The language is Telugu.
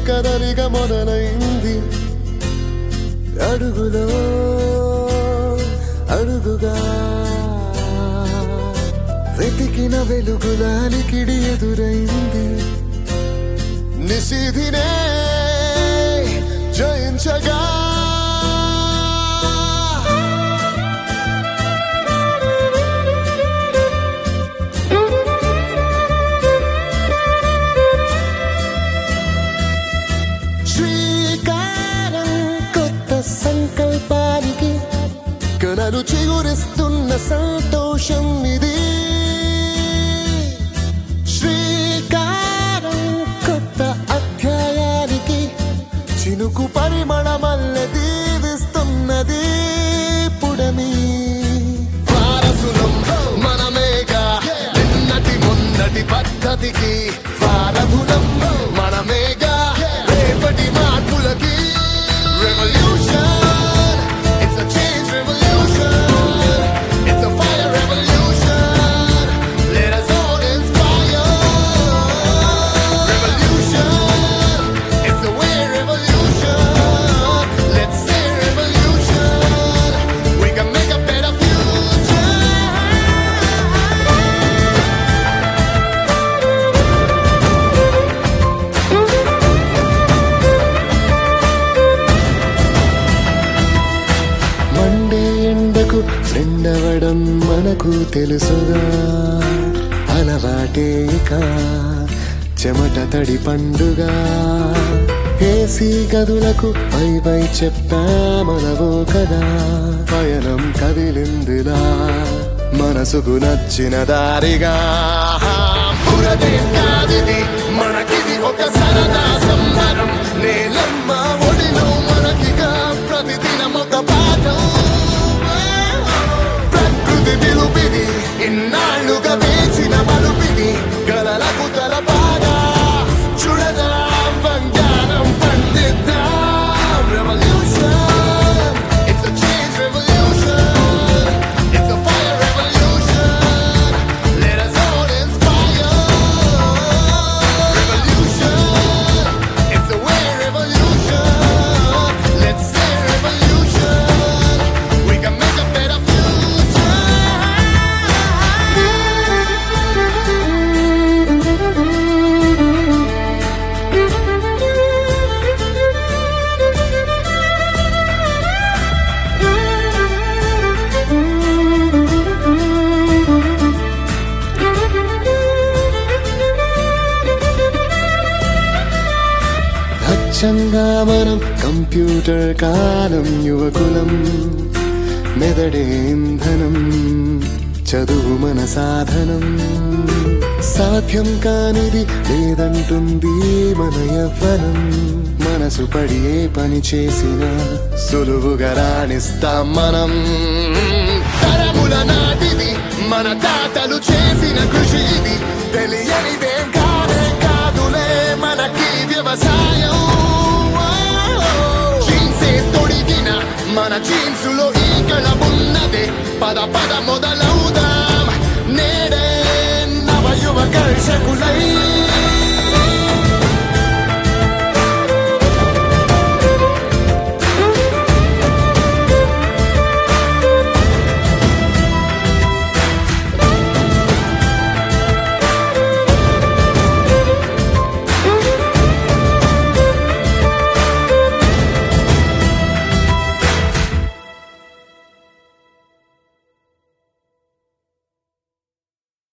కదలిక మొదలైంది. అడుగులో అడుగుగా వెతికిన వెలుగులాలికిడి ఎదురైంది. నిశీధినే జయించగా శ్రీకారం కొత్త సంకల్పానికి కలలు చిగురిస్తున్న సంతోషం ఇది. శ్రీకారం కొత్త అధ్యాయానికి చినుకు పరిమళమల్లె దీవిస్తున్నది పుడమి. వారసులం మనమేగా నిన్నటి మొన్నటి పద్ధతికి, వారధులం మనమేగా రేపటి మార్పులకి. Revolution it's a change revolution, it's a fire revolution, let us all inspire. Revolution it's the way revolution, let's say revolution, we can make a better future. మండే ఎండకు ఫ్రెండ్ అవ్వడం మనకు తెలుసుగా, అలవాటే ఇక చెమట తడి పండుగ. ఏసీ గదులకు బై బై చెప్పామనవో కదా, పయనం కదిలిందిలా మనసుకు నచ్చిన దారిగా. పురదేం కాదిది మనకిది ఒక సరదా సంబరం, నేలమ్మ ఒడిలో మనకిగా ప్రతిదినం ఒక పాఠం. ప్రకృతి పిలుపిది ఇన్నాళ్ళుగా వేసిన మలుపిది, గలలకు తలపాగా చూడదాం బంగారం పండిద్దాం. Revolution it's a change revolution, it's a fire revolution, let us all inspire. Revolution it's the way revolution, let's say revolution, we can make a better future. అచ్చంగా మనం కంప్యూటర్ కాలం యువకులం, మెదడే ఇంధనం చదువు మన సాధనం. సాధ్యం కానిది లేదంటుంది మన యవ్వనం, మనసు పడి ఏ పని చేసినా సులువుగా రాణిస్తాం మనం. తరముల నాటిది మన తాతలు చేసిన కృషి ఇది, తెలియనిదేం కాదే కాదులే మనకి వ్యవసాయం. జీన్సే తొడిగిన మన జీన్సులో ఈగల ఉన్నదే, పద పద మొదలవు